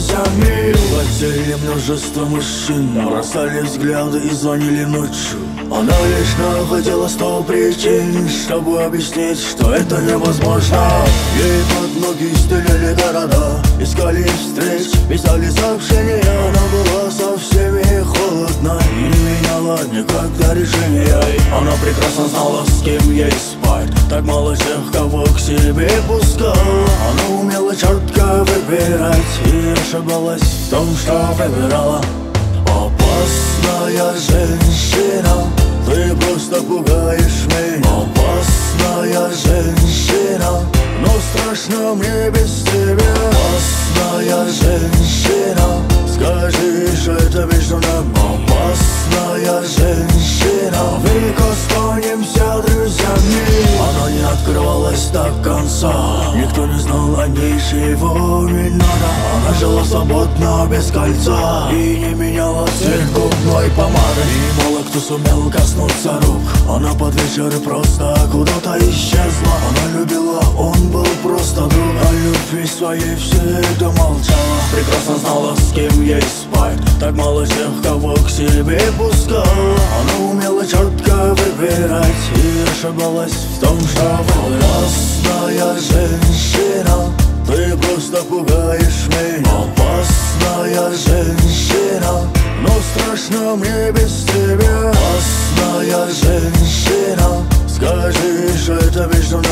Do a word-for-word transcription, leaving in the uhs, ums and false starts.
друзьями. Хотели множество мужчин, бросали взгляды и звонили ночью. Она лишь находила сто причин, чтобы объяснить, что это невозможно. Ей под ноги стелили города, искали встреч, писали сообщения. Она была со всеми холодна и не меняла никогда решения. Она прекрасно знала, с кем ей спать, так мало тех, кого к себе пускала. Она умела четко выбирать и ошибалась в том, что выбирала. Опасная женщина, ты просто пугаешь меня. Опасная женщина, но страшно мне без тебя. Опасная женщина, скажи, что это между нами. Опасная женщина, век останемся друзьями. Она не открывалась до конца, никто не знал о ней, чего не надо. Она жила свободно, без кольца, и не меняла цвет губной помады. И мало кто сумел коснуться рук, она под вечер просто куда-то исчезла. Она любила, он был просто друг, о любви своей всегда молчала. Прекрасно знала, с кем ей спать, так мало тех, кого к себе пускала. Она умела четко выбирать и ошибалась в том, что выбирала. Опасная женщина, ты просто пугаешь меня. Опасная женщина, но страшно мне без тебя. Опасная женщина, скажи, что это между нами.